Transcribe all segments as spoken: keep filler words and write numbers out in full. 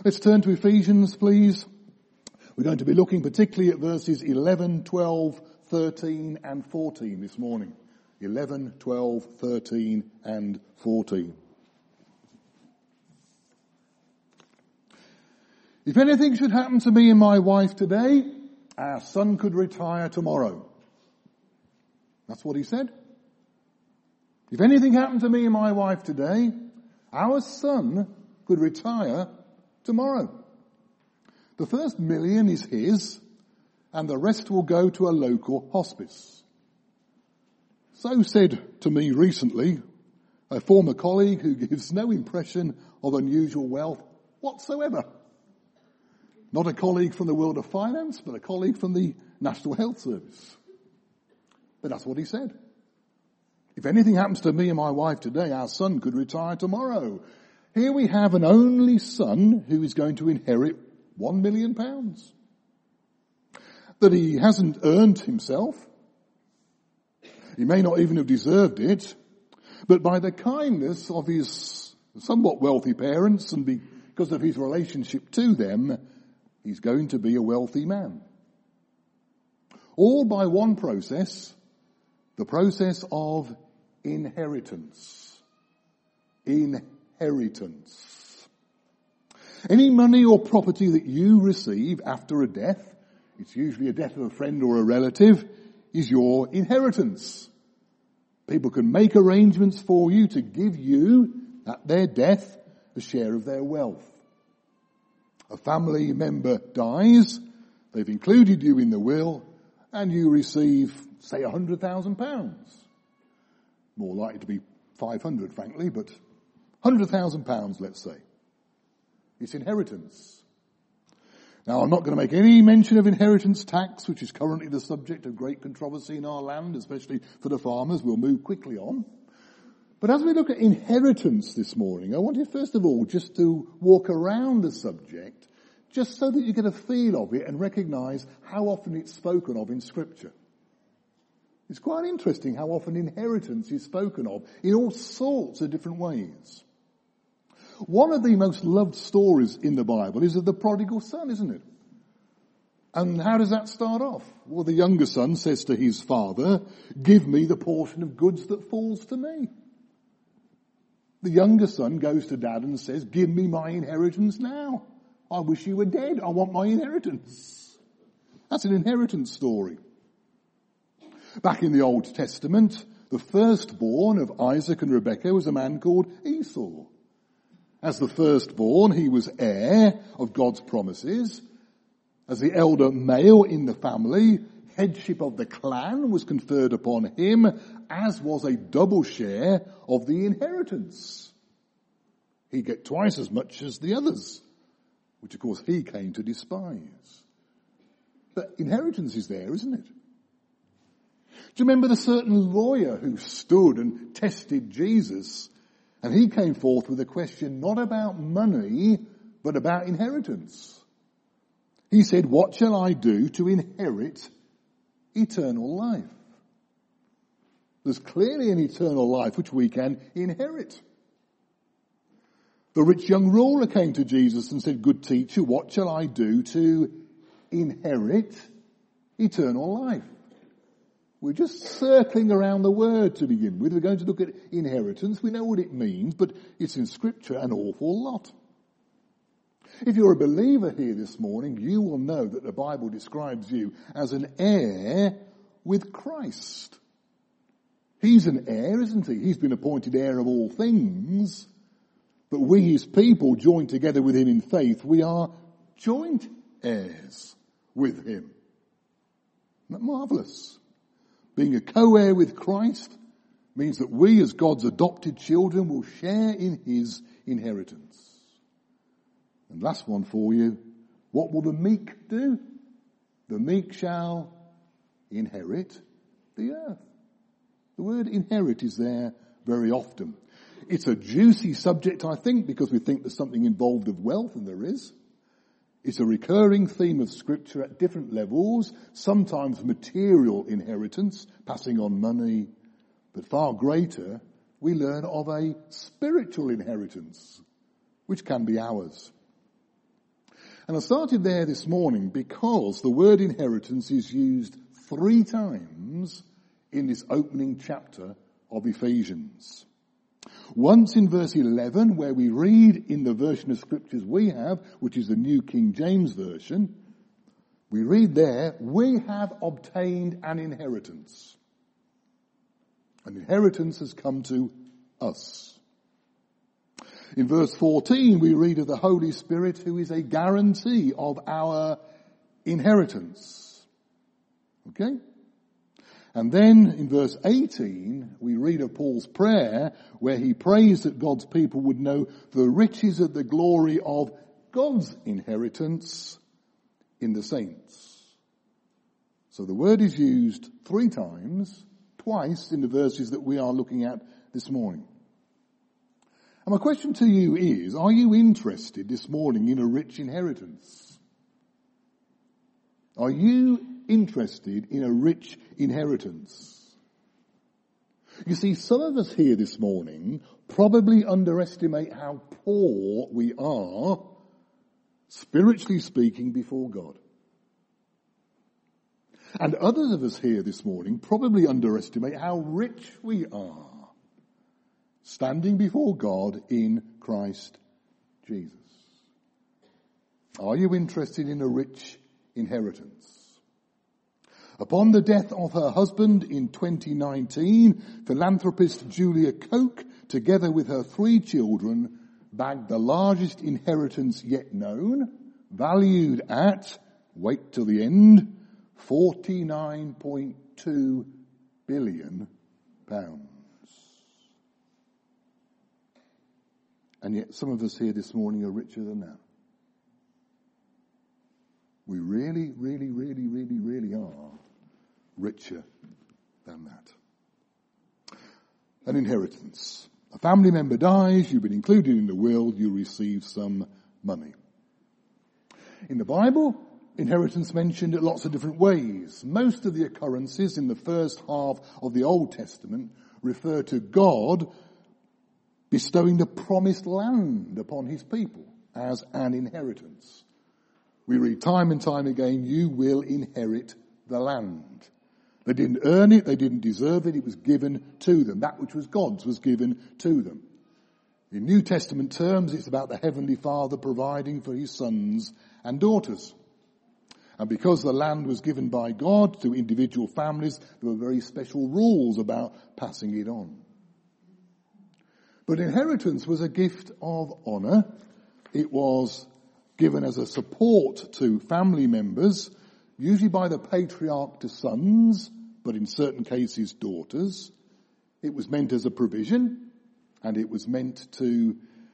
Let's turn to Ephesians, please. We're going to be looking particularly at verses eleven, twelve, thirteen and fourteen this morning. eleven, twelve, thirteen and fourteen. If anything should happen to me and my wife today, our son could retire tomorrow. That's what he said. If anything happened to me and my wife today, our son could retire tomorrow. The first million is his, and the rest will go to a local hospice. So said to me recently a former colleague who gives no impression of unusual wealth whatsoever. Not a colleague from the world of finance, but a colleague from the National Health Service. But that's what he said. If anything happens to me and my wife today, our son could retire tomorrow. Here we have an only son who is going to inherit one million pounds. That he hasn't earned himself. He may not even have deserved it. But by the kindness of his somewhat wealthy parents and because of his relationship to them, he's going to be a wealthy man. All by one process, the process of inheritance. Inheritance. Any money or property that you receive after a death, it's usually a death of a friend or a relative, is your inheritance. People can make arrangements for you to give you, at their death, a share of their wealth. A family member dies, they've included you in the will, and you receive, say, one hundred thousand pounds. More likely to be five hundred, frankly, but one hundred thousand pounds, let's say. It's inheritance. Now, I'm not going to make any mention of inheritance tax, which is currently the subject of great controversy in our land, especially for the farmers. We'll move quickly on. But as we look at inheritance this morning, I want you first of all just to walk around the subject, just so that you get a feel of it and recognise how often it's spoken of in Scripture. It's quite interesting how often inheritance is spoken of in all sorts of different ways. One of the most loved stories in the Bible is of the prodigal son, isn't it? And how does that start off? Well, the younger son says to his father, "Give me the portion of goods that falls to me." The younger son goes to dad and says, "Give me my inheritance now. I wish you were dead. I want my inheritance." That's an inheritance story. Back in the Old Testament, the firstborn of Isaac and Rebekah was a man called Esau. As the firstborn, he was heir of God's promises. As the elder male in the family, headship of the clan was conferred upon him, as was a double share of the inheritance. He'd get twice as much as the others, which of course he came to despise. But inheritance is there, isn't it? Do you remember the certain lawyer who stood and tested Jesus? And he came forth with a question not about money, but about inheritance. He said, "What shall I do to inherit eternal life?" There's clearly an eternal life which we can inherit. The rich young ruler came to Jesus and said, "Good teacher, what shall I do to inherit eternal life?" We're just circling around the word to begin with. We're going to look at inheritance. We know what it means, but it's in Scripture an awful lot. If you're a believer here this morning, you will know that the Bible describes you as an heir with Christ. He's an heir, isn't he? He's been appointed heir of all things. But we, his people, joined together with him in faith, we are joint heirs with him. Isn't that marvellous? Being a co-heir with Christ means that we as God's adopted children will share in his inheritance. And last one for you, what will the meek do? The meek shall inherit the earth. The word inherit is there very often. It's a juicy subject, I think, because we think there's something involved of wealth, and there is. It's a recurring theme of Scripture at different levels, sometimes material inheritance, passing on money, but far greater, we learn of a spiritual inheritance, which can be ours. And I started there this morning because the word inheritance is used three times in this opening chapter of Ephesians. Once in verse eleven, where we read in the version of scriptures we have, which is the New King James Version, we read there, we have obtained an inheritance. An inheritance has come to us. In verse fourteen, we read of the Holy Spirit, who is a guarantee of our inheritance. Okay? And then in verse eighteen, we read of Paul's prayer, where he prays that God's people would know the riches of the glory of God's inheritance in the saints. So the word is used three times, twice in the verses that we are looking at this morning. And my question to you is, are you interested this morning in a rich inheritance? Are you interested in a rich inheritance? You see, some of us here this morning probably underestimate how poor we are, spiritually speaking, before God. And others of us here this morning probably underestimate how rich we are, standing before God in Christ Jesus. Are you interested in a rich inheritance? Upon the death of her husband in twenty nineteen, philanthropist Julia Koch, together with her three children, bagged the largest inheritance yet known, valued at, wait till the end, forty-nine point two billion pounds. And yet some of us here this morning are richer than that. We really, really, really, really, really are richer than that. An inheritance. A family member dies, you've been included in the will, you receive some money. In the Bible, inheritance mentioned in lots of different ways. Most of the occurrences in the first half of the Old Testament refer to God bestowing the promised land upon his people as an inheritance. We read time and time again, you will inherit the land. They didn't earn it, they didn't deserve it, it was given to them. That which was God's was given to them. In New Testament terms, it's about the Heavenly Father providing for his sons and daughters. And because the land was given by God to individual families, there were very special rules about passing it on. But inheritance was a gift of honour. It was given as a support to family members, usually by the patriarch to sons, but in certain cases daughters. It was meant as a provision, and it was meant to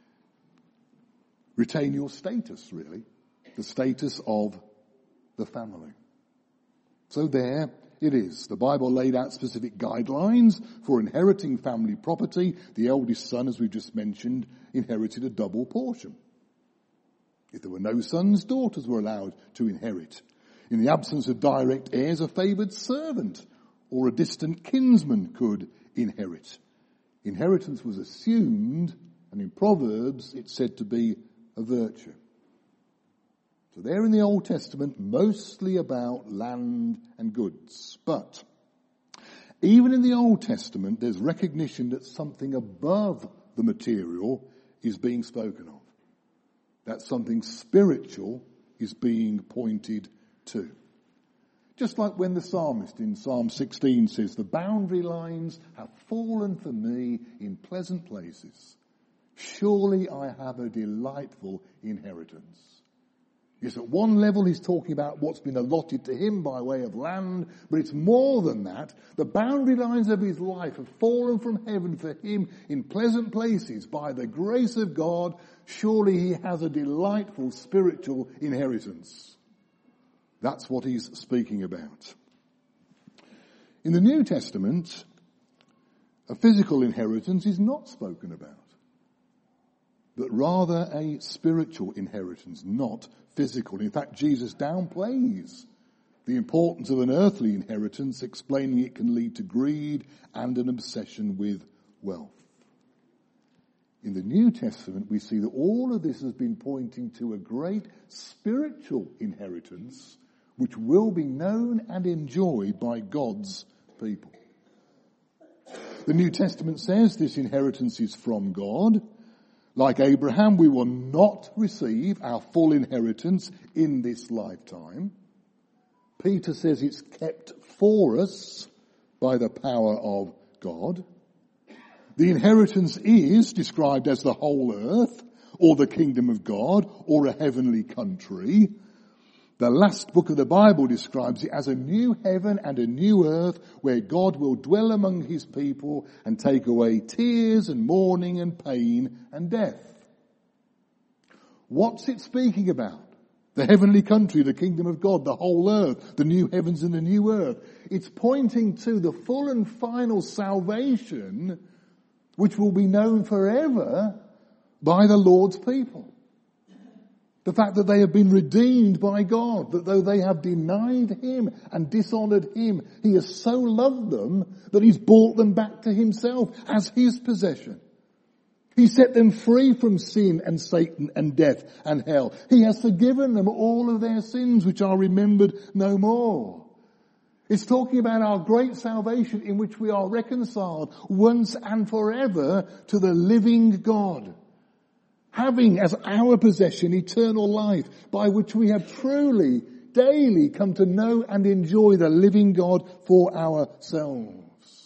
retain your status, really, the status of the family. So there it is. The Bible laid out specific guidelines for inheriting family property. The eldest son, as we've just mentioned, inherited a double portion. If there were no sons, daughters were allowed to inherit. In the absence of direct heirs, a favoured servant or a distant kinsman could inherit. Inheritance was assumed, and in Proverbs it's said to be a virtue. So there in the Old Testament, mostly about land and goods. But even in the Old Testament, there's recognition that something above the material is being spoken of. That something spiritual is being pointed to. Just like when the psalmist in Psalm sixteen says, the boundary lines have fallen for me in pleasant places. Surely I have a delightful inheritance. Yes, at one level he's talking about what's been allotted to him by way of land, but it's more than that. The boundary lines of his life have fallen from heaven for him in pleasant places by the grace of God. Surely he has a delightful spiritual inheritance. That's what he's speaking about. In the New Testament, a physical inheritance is not spoken about, but rather a spiritual inheritance, not physical. In fact, Jesus downplays the importance of an earthly inheritance, explaining it can lead to greed and an obsession with wealth. In the New Testament, we see that all of this has been pointing to a great spiritual inheritance which will be known and enjoyed by God's people. The New Testament says this inheritance is from God. Like Abraham, we will not receive our full inheritance in this lifetime. Peter says it's kept for us by the power of God. The inheritance is described as the whole earth, or the kingdom of God, or a heavenly country. The last book of the Bible describes it as a new heaven and a new earth where God will dwell among his people and take away tears and mourning and pain and death. What's it speaking about? The heavenly country, the kingdom of God, the whole earth, the new heavens and the new earth. It's pointing to the full and final salvation which will be known forever by the Lord's people. The fact that they have been redeemed by God, that though they have denied him and dishonoured him, he has so loved them that he's brought them back to himself as his possession. He set them free from sin and Satan and death and hell. He has forgiven them all of their sins which are remembered no more. It's talking about our great salvation in which we are reconciled once and forever to the living God, having as our possession eternal life by which we have truly, daily come to know and enjoy the living God for ourselves.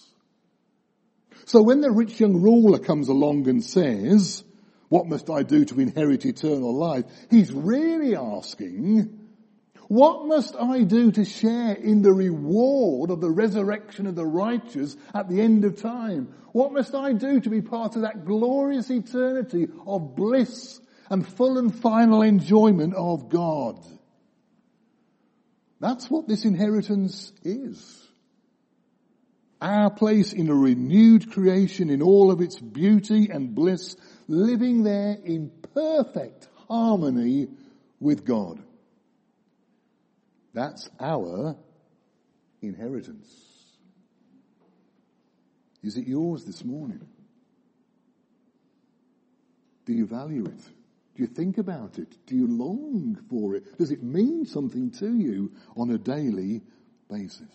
So when the rich young ruler comes along and says, what must I do to inherit eternal life? He's really asking, what must I do to share in the reward of the resurrection of the righteous at the end of time? What must I do to be part of that glorious eternity of bliss and full and final enjoyment of God? That's what this inheritance is. Our place in a renewed creation in all of its beauty and bliss, living there in perfect harmony with God. That's our inheritance. Is it yours this morning? Do you value it? Do you think about it? Do you long for it? Does it mean something to you on a daily basis?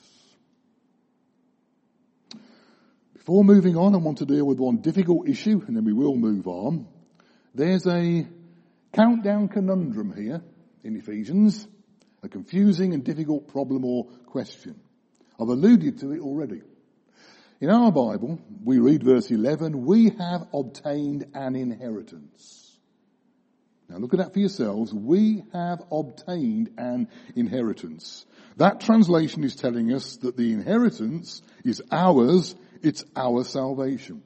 Before moving on, I want to deal with one difficult issue, and then we will move on. There's a countdown conundrum here in Ephesians, a confusing and difficult problem or question. I've alluded to it already. In our Bible, we read verse eleven, we have obtained an inheritance. Now look at that for yourselves. We have obtained an inheritance. That translation is telling us that the inheritance is ours. It's our salvation.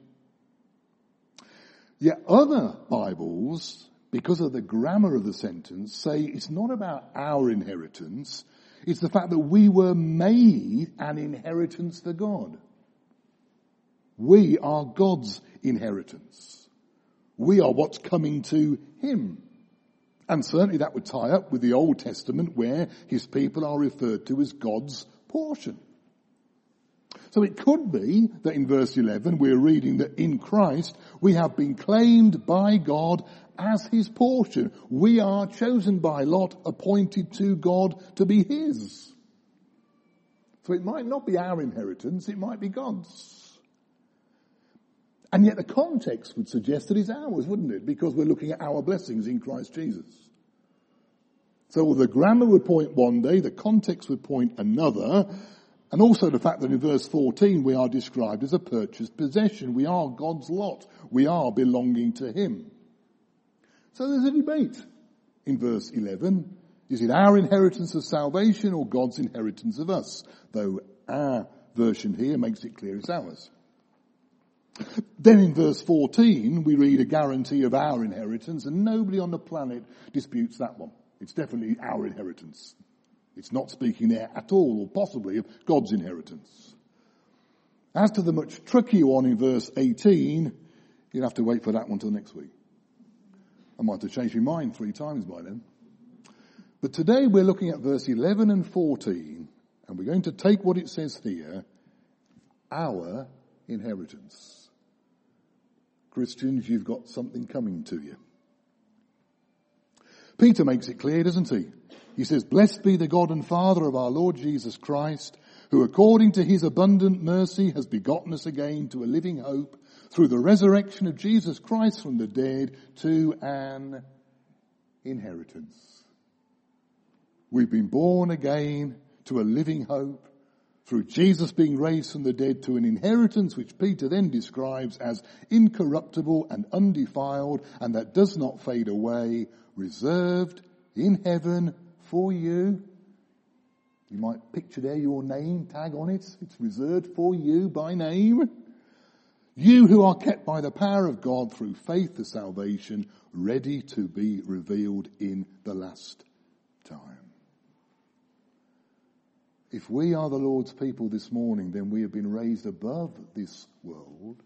Yet other Bibles, because of the grammar of the sentence, say it's not about our inheritance. It's the fact that we were made an inheritance for God. We are God's inheritance. We are what's coming to him. And certainly that would tie up with the Old Testament where his people are referred to as God's portion. So it could be that in verse eleven we're reading that in Christ we have been claimed by God as his portion. We are chosen by Lot, appointed to God to be his. So it might not be our inheritance, it might be God's. And yet the context would suggest that it's ours, wouldn't it? Because we're looking at our blessings in Christ Jesus. So the grammar would point one day, the context would point another. And also the fact that in verse fourteen we are described as a purchased possession. We are God's lot. We are belonging to him. So there's a debate in verse eleven. Is it our inheritance of salvation or God's inheritance of us? Though our version here makes it clear it's ours. Then in verse fourteen we read a guarantee of our inheritance, and nobody on the planet disputes that one. It's definitely our inheritance. It's not speaking there at all, or possibly, of God's inheritance. As to the much trickier one in verse eighteen, you'll have to wait for that one till next week. I might have changed my mind three times by then. But today we're looking at verse eleven and fourteen, and we're going to take what it says here, our inheritance. Christians, you've got something coming to you. Peter makes it clear, doesn't he? He says, "Blessed be the God and Father of our Lord Jesus Christ, who according to his abundant mercy has begotten us again to a living hope through the resurrection of Jesus Christ from the dead to an inheritance." We've been born again to a living hope through Jesus being raised from the dead to an inheritance which Peter then describes as incorruptible and undefiled and that does not fade away, reserved in heaven for you. You might picture there your name tag on it. It's reserved for you by name. You who are kept by the power of God through faith to salvation, ready to be revealed in the last time. If we are the Lord's people this morning, then we have been raised above this world.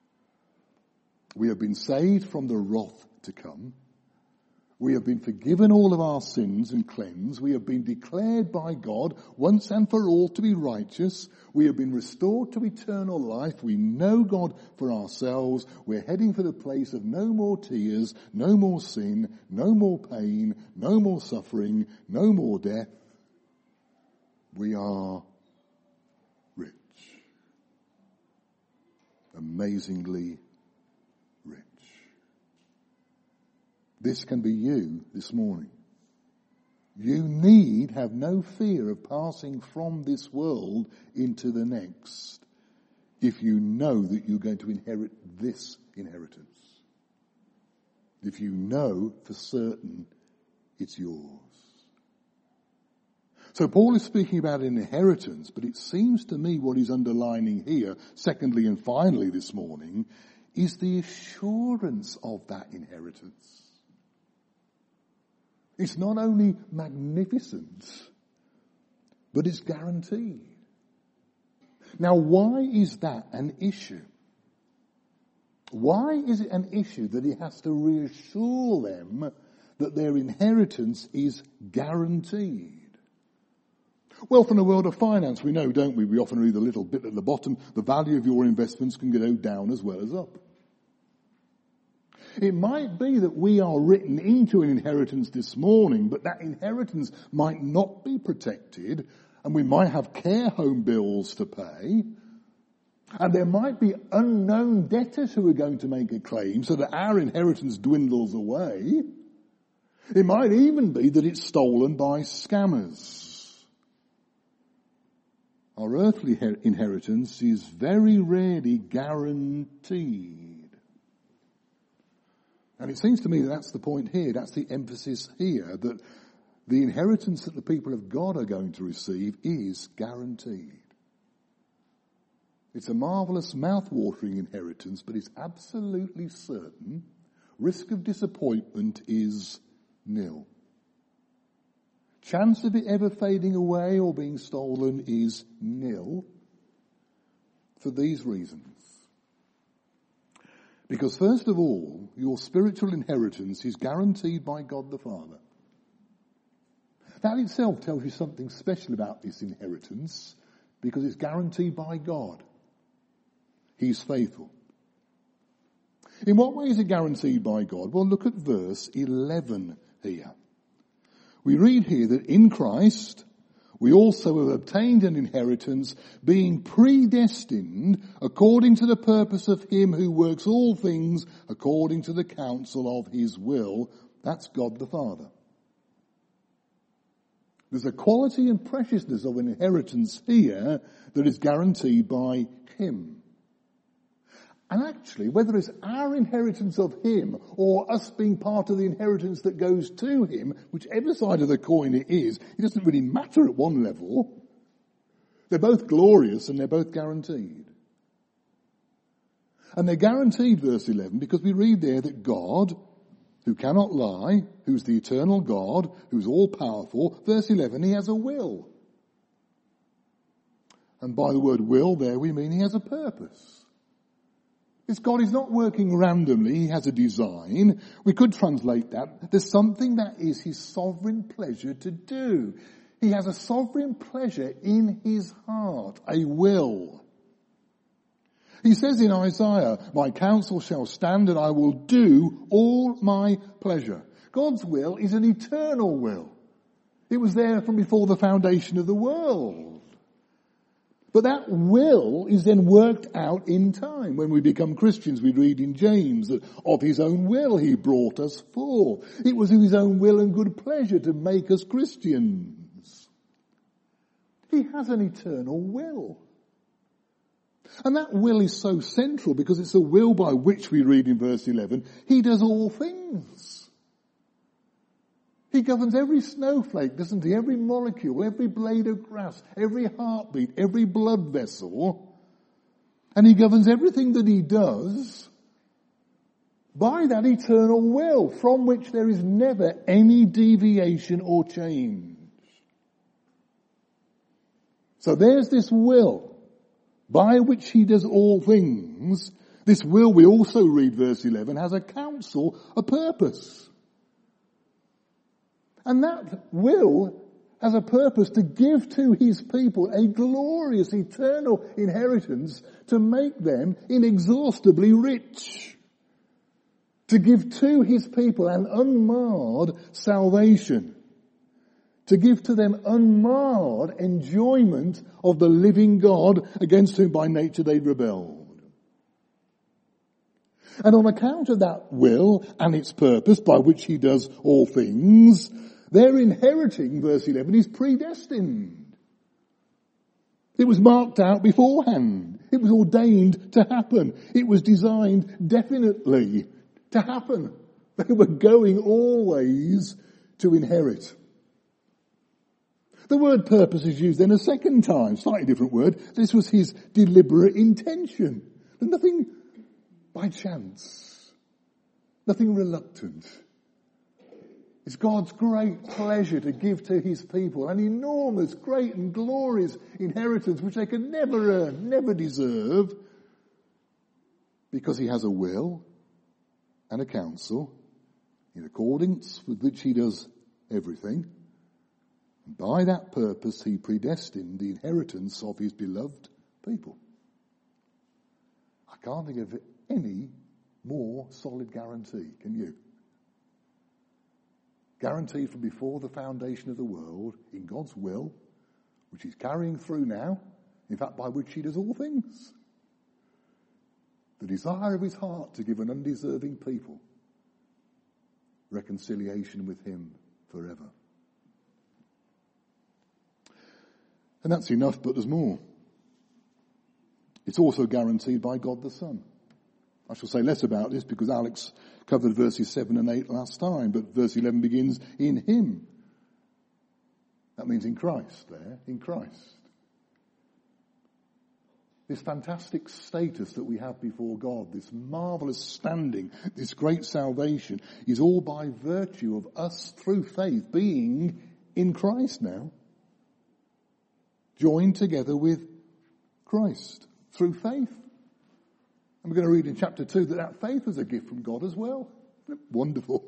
We have been saved from the wrath to come. We have been forgiven all of our sins and cleansed. We have been declared by God once and for all to be righteous. We have been restored to eternal life. We know God for ourselves. We're heading for the place of no more tears, no more sin, no more pain, no more suffering, no more death. We are rich. Amazingly rich. This can be you this morning. You need have no fear of passing from this world into the next if you know that you're going to inherit this inheritance. If you know for certain it's yours. So Paul is speaking about an inheritance, but it seems to me what he's underlining here, secondly and finally this morning, is the assurance of that inheritance. It's not only magnificent, but it's guaranteed. Now, why is that an issue? Why is it an issue that he has to reassure them that their inheritance is guaranteed? Well, from the world of finance, we know, don't we? We often read a little bit at the bottom, the value of your investments can go down as well as up. It might be that we are written into an inheritance this morning, but that inheritance might not be protected, and we might have care home bills to pay, and there might be unknown debtors who are going to make a claim so that our inheritance dwindles away. It might even be that it's stolen by scammers. Our earthly inheritance is very rarely guaranteed. And it seems to me that that's the point here, that's the emphasis here, that the inheritance that the people of God are going to receive is guaranteed. It's a marvellous mouth-watering inheritance, but it's absolutely certain. Risk of disappointment is nil. Chance of it ever fading away or being stolen is nil for these reasons. Because first of all, your spiritual inheritance is guaranteed by God the Father. That itself tells you something special about this inheritance because it's guaranteed by God. He's faithful. In what way is it guaranteed by God? Well, look at verse eleven here. We read here that in Christ we also have obtained an inheritance, being predestined according to the purpose of him who works all things according to the counsel of his will. That's God the Father. There's a quality and preciousness of an inheritance here that is guaranteed by him. And actually, whether it's our inheritance of him or us being part of the inheritance that goes to him, whichever side of the coin it is, it doesn't really matter at one level. They're both glorious and they're both guaranteed. And they're guaranteed, verse eleven, because we read there that God, who cannot lie, who's the eternal God, who's all-powerful, verse eleven, he has a will. And by the word will there we mean he has a purpose. This God is not working randomly, he has a design. We could translate that. There's something that is his sovereign pleasure to do. He has a sovereign pleasure in his heart, a will. He says in Isaiah, my counsel shall stand and I will do all my pleasure. God's will is an eternal will. It was there from before the foundation of the world. But that will is then worked out in time. When we become Christians, we read in James that of his own will he brought us forth. It was of his own will and good pleasure to make us Christians. He has an eternal will. And that will is so central because it's the will by which we read in verse eleven, he does all things. He governs every snowflake, doesn't he? Every molecule, every blade of grass, every heartbeat, every blood vessel. And he governs everything that he does by that eternal will from which there is never any deviation or change. So there's this will by which he does all things. This will, we also read verse eleven, has a counsel, a purpose. And that will has a purpose to give to his people a glorious, eternal inheritance to make them inexhaustibly rich. To give to his people an unmarred salvation. To give to them unmarred enjoyment of the living God against whom by nature they rebelled. And on account of that will and its purpose by which he does all things, their inheriting, verse eleven, is predestined. It was marked out beforehand. It was ordained to happen. It was designed definitely to happen. They were going always to inherit. The word purpose is used then a second time, slightly different word. This was his deliberate intention. And nothing by chance. Nothing reluctant. It's God's great pleasure to give to his people an enormous, great and glorious inheritance which they can never earn, never deserve, because he has a will and a counsel in accordance with which he does everything. And by that purpose he predestined the inheritance of his beloved people. I can't think of any more solid guarantee, can you? Guaranteed from before the foundation of the world, in God's will, which he's carrying through now, in fact by which he does all things. The desire of his heart to give an undeserving people reconciliation with him forever. And that's enough, but there's more. It's also guaranteed by God the Son. I shall say less about this because Alex covered verses seven and eight last time, but verse eleven begins, in him. That means in Christ there, in Christ. This fantastic status that we have before God, this marvellous standing, this great salvation, is all by virtue of us through faith being in Christ now. Joined together with Christ through faith. And we're going to read in chapter two that that faith is a gift from God as well. Wonderful.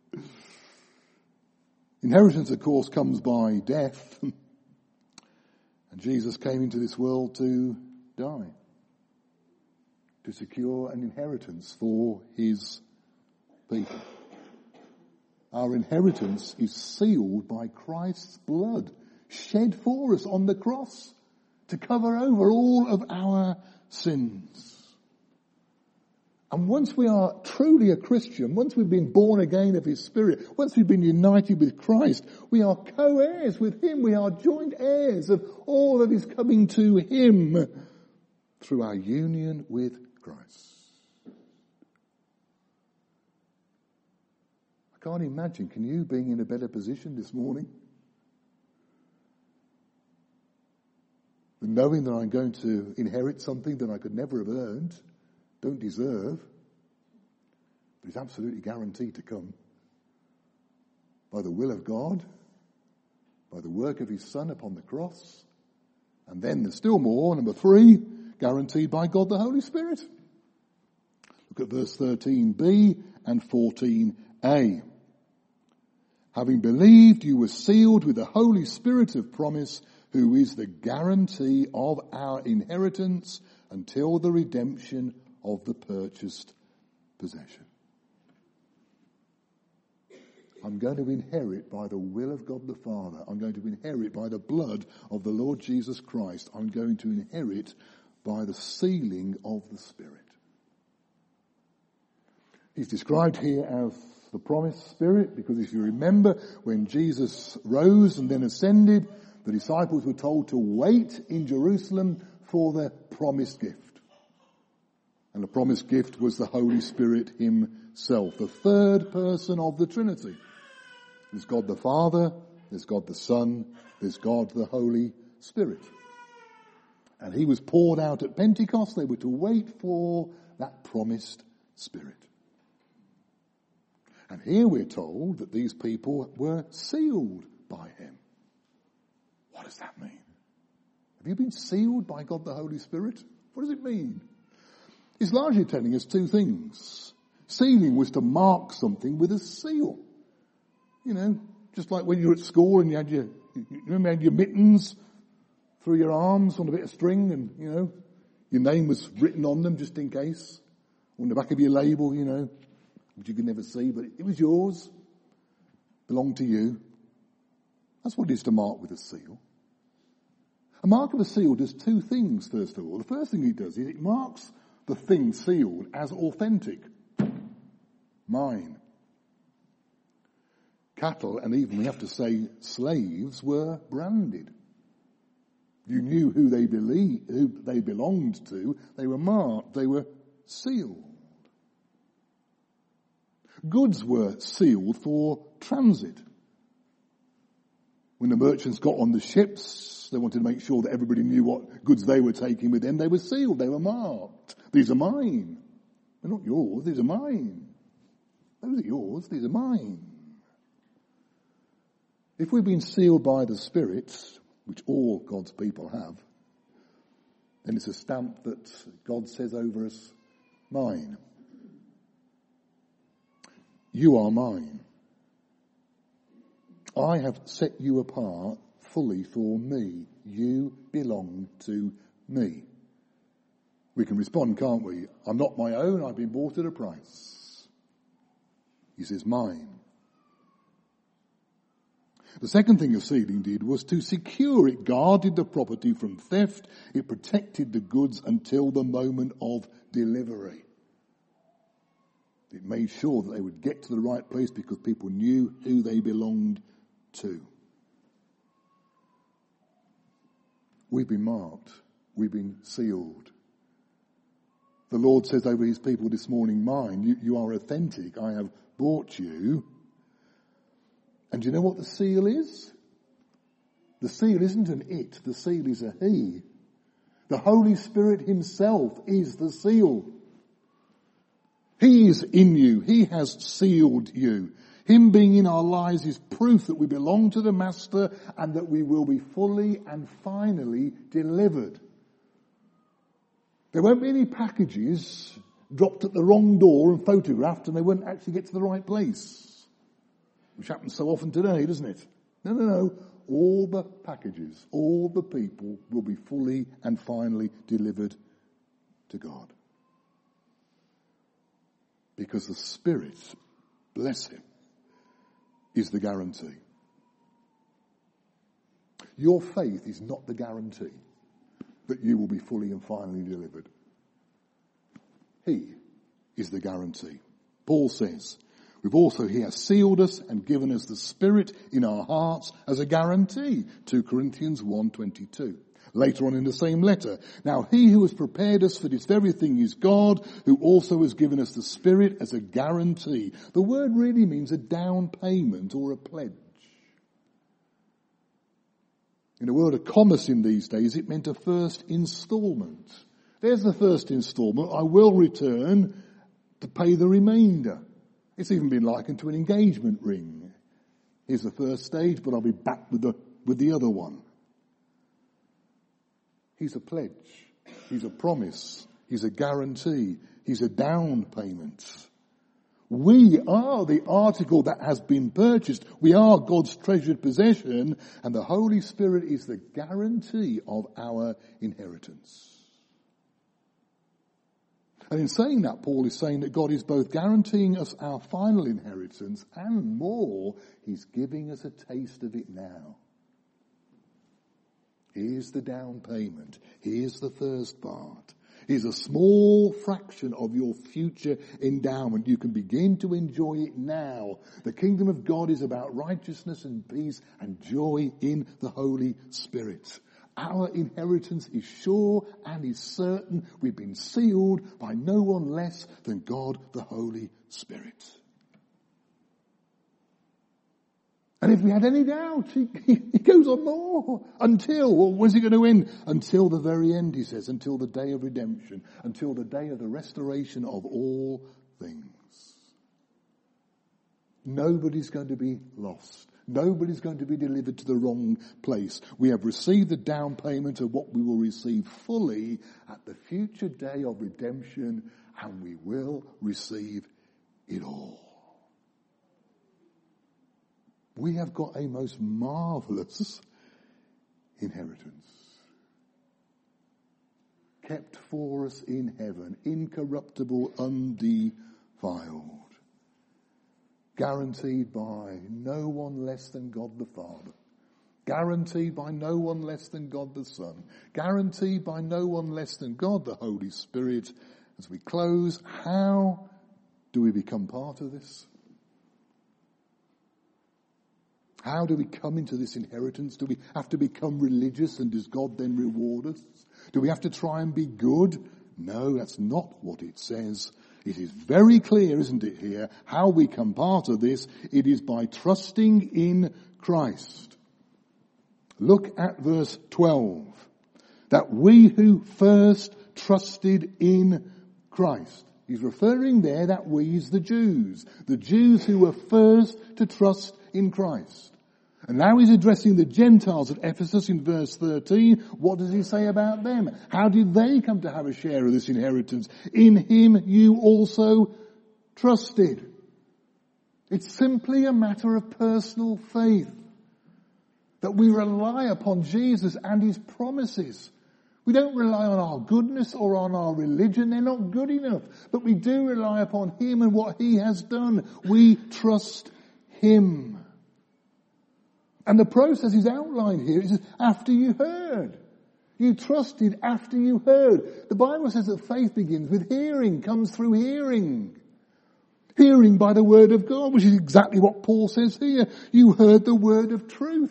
Inheritance, of course, comes by death. And Jesus came into this world to die. To secure an inheritance for his people. Our inheritance is sealed by Christ's blood, shed for us on the cross to cover over all of our sins. And once we are truly a Christian, once we've been born again of his Spirit, once we've been united with Christ, we are co-heirs with him. We are joint heirs of all that is coming to him through our union with Christ. I can't imagine, can you, being in a better position this morning? Than knowing that I'm going to inherit something that I could never have earned, don't deserve, but is absolutely guaranteed to come by the will of God, by the work of his Son upon the cross, and then there's still more, number three, guaranteed by God the Holy Spirit. Look at verse thirteen b and fourteen a. Having believed, you were sealed with the Holy Spirit of promise, who is the guarantee of our inheritance until the redemption of the purchased possession. I'm going to inherit by the will of God the Father. I'm going to inherit by the blood of the Lord Jesus Christ. I'm going to inherit by the sealing of the Spirit. He's described here as the promised Spirit because if you remember when Jesus rose and then ascended, the disciples were told to wait in Jerusalem for the promised gift. And the promised gift was the Holy Spirit himself, the third person of the Trinity. There's God the Father, there's God the Son, there's God the Holy Spirit. And he was poured out at Pentecost. They were to wait for that promised Spirit. And here we're told that these people were sealed by him. What does that mean? Have you been sealed by God the Holy Spirit? What does it mean? It's largely telling us two things. Sealing was to mark something with a seal. You know, just like when you were at school and you had your, you remember you had your mittens through your arms on a bit of string and, you know, your name was written on them just in case. On the back of your label, you know, which you could never see, but it was yours. Belonged to you. That's what it is to mark with a seal. A mark of a seal does two things, first of all. The first thing it does is it marks the thing sealed as authentic. Mine. Cattle, and even we have to say slaves, were branded. You knew who they believed, who they belonged to. They were marked. They were sealed. Goods were sealed for transit. When the merchants got on the ships, they wanted to make sure that everybody knew what goods they were taking with them. They were sealed. They were marked. These are mine. They're not yours. These are mine. Those are yours. These are mine. If we've been sealed by the Spirit, which all God's people have, then it's a stamp that God says over us, mine. You are mine. I have set you apart fully for me. You belong to me. We can respond, can't we? I'm not my own. I've been bought at a price. He says, mine. The second thing a sealing did was to secure it. Guarded the property from theft. It protected the goods until the moment of delivery. It made sure that they would get to the right place because people knew who they belonged to. We've been marked. We've been sealed. The Lord says over his people this morning, mine, you, you are authentic. I have bought you. And do you know what the seal is? The seal isn't an it. The seal is a he. The Holy Spirit himself is the seal. He is in you. He has sealed you. Him being in our lives is proof that we belong to the Master and that we will be fully and finally delivered. There won't be any packages dropped at the wrong door and photographed and they won't actually get to the right place. Which happens so often today, doesn't it? No, no, no. All the packages, all the people will be fully and finally delivered to God. Because the Spirit, bless him, is the guarantee. Your faith is not the guarantee that you will be fully and finally delivered. He is the guarantee. Paul says, we've also, he has sealed us and given us the Spirit in our hearts as a guarantee. Second Corinthians one twenty-two. Later on in the same letter. Now he who has prepared us for this very thing is God, who also has given us the Spirit as a guarantee. The word really means a down payment or a pledge. In the world of commerce in these days, it meant a first instalment. There's the first instalment. I will return to pay the remainder. It's even been likened to an engagement ring. Here's the first stage, but I'll be back with the, with the other one. He's a pledge. He's a promise. He's a guarantee. He's a down payment. We are the article that has been purchased. We are God's treasured possession, and the Holy Spirit is the guarantee of our inheritance. And in saying that, Paul is saying that God is both guaranteeing us our final inheritance and more, he's giving us a taste of it now. Here's the down payment. Here's the first part. Here's a small fraction of your future endowment. You can begin to enjoy it now. The kingdom of God is about righteousness and peace and joy in the Holy Spirit. Our inheritance is sure and is certain. We've been sealed by no one less than God the Holy Spirit. And if we had any doubt, he, he, he goes on more. Until, well, when's it going to end? Until the very end, he says, until the day of redemption, until the day of the restoration of all things. Nobody's going to be lost. Nobody's going to be delivered to the wrong place. We have received the down payment of what we will receive fully at the future day of redemption, and we will receive it all. We have got a most marvelous inheritance. Kept for us in heaven, incorruptible, undefiled. Guaranteed by no one less than God the Father. Guaranteed by no one less than God the Son. Guaranteed by no one less than God the Holy Spirit. As we close, how do we become part of this? How do we come into this inheritance? Do we have to become religious, and does God then reward us? Do we have to try and be good? No, that's not what it says. It is very clear, isn't it, here, how we come part of this. It is by trusting in Christ. Look at verse twelve. That we who first trusted in Christ. He's referring there, that we is the Jews. The Jews who were first to trust in Christ. And now he's addressing the Gentiles at Ephesus in verse thirteen. What does he say about them? How did they come to have a share of this inheritance? In him you also trusted. It's simply a matter of personal faith. That we rely upon Jesus and his promises. We don't rely on our goodness or on our religion. They're not good enough. But we do rely upon him and what he has done. We trust him. And the process is outlined here. It says, after you heard. You trusted after you heard. The Bible says that faith begins with hearing, comes through hearing. Hearing by the word of God, which is exactly what Paul says here. You heard the word of truth.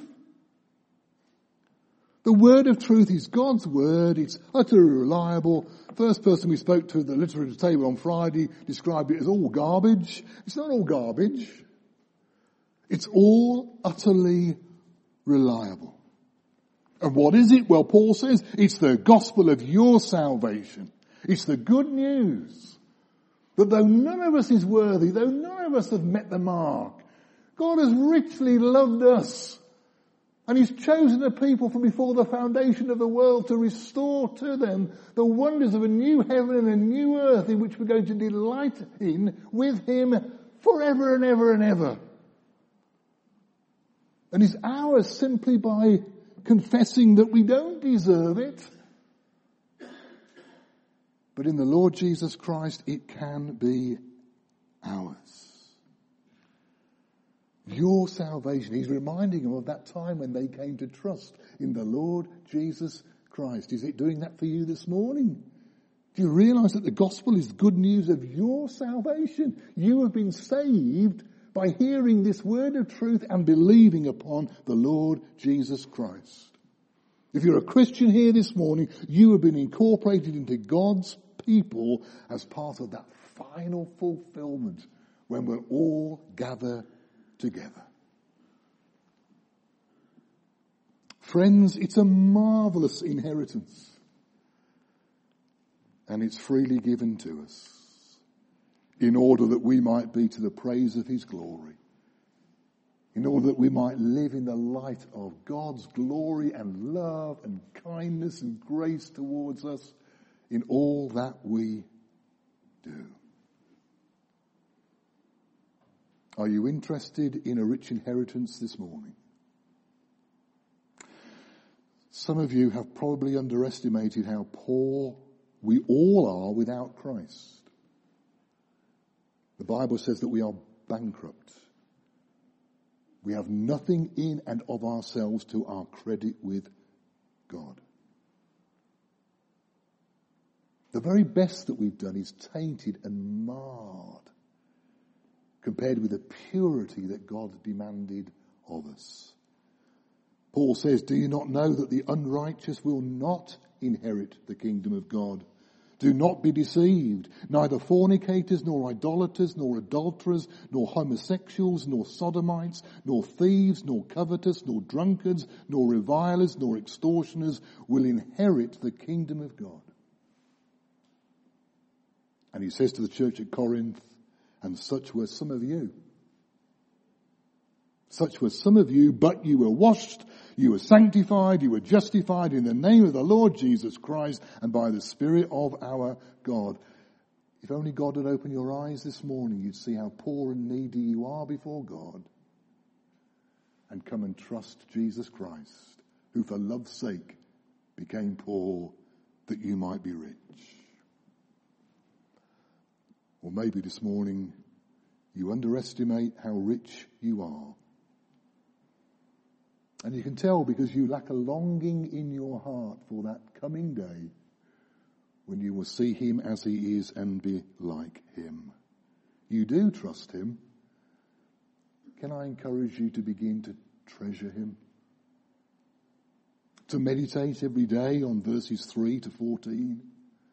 The word of truth is God's word. It's utterly reliable. First person we spoke to at the literature table on Friday described it as all garbage. It's not all garbage. It's all utterly reliable. And what is it? Well, Paul says it's the gospel of your salvation. It's the good news that though none of us is worthy, though none of us have met the mark, God has richly loved us. And he's chosen a people from before the foundation of the world to restore to them the wonders of a new heaven and a new earth in which we're going to delight in with him forever and ever and ever. And it's ours simply by confessing that we don't deserve it. But in the Lord Jesus Christ, it can be ours. Your salvation. He's reminding them of that time when they came to trust in the Lord Jesus Christ. Is it doing that for you this morning? Do you realize that the gospel is good news of your salvation? You have been saved by hearing this word of truth and believing upon the Lord Jesus Christ. If you're a Christian here this morning, you have been incorporated into God's people as part of that final fulfillment when we'll all gather together. Friends, it's a marvelous inheritance, and it's freely given to us in order that we might be to the praise of his glory, in order that we might live in the light of God's glory and love and kindness and grace towards us in all that we do. Are you interested in a rich inheritance this morning? Some of you have probably underestimated how poor we all are without Christ. The Bible says that we are bankrupt. We have nothing in and of ourselves to our credit with God. The very best that we've done is tainted and marred compared with the purity that God demanded of us. Paul says, do you not know that the unrighteous will not inherit the kingdom of God? Do not be deceived. Neither fornicators, nor idolaters, nor adulterers, nor homosexuals, nor sodomites, nor thieves, nor covetous, nor drunkards, nor revilers, nor extortioners will inherit the kingdom of God. And he says to the church at Corinth, and such were some of you. Such were some of you, but you were washed, you were sanctified, you were justified in the name of the Lord Jesus Christ and by the Spirit of our God. If only God would open your eyes this morning, you'd see how poor and needy you are before God. And come and trust Jesus Christ, who for love's sake became poor that you might be rich. Or maybe this morning you underestimate how rich you are. And you can tell because you lack a longing in your heart for that coming day when you will see him as he is and be like him. You do trust him. Can I encourage you to begin to treasure him? To meditate every day on verses three to fourteen.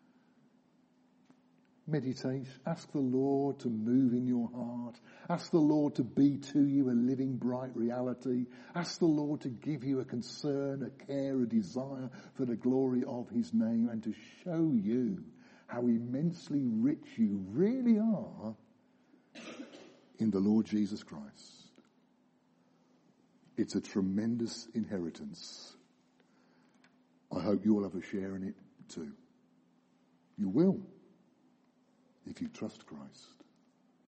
Meditate. Ask the Lord to move in your heart. Ask the Lord to be to you a living, bright reality. Ask the Lord to give you a concern, a care, a desire for the glory of his name and to show you how immensely rich you really are in the Lord Jesus Christ. It's a tremendous inheritance. I hope you will have a share in it too. You will, if you trust Christ.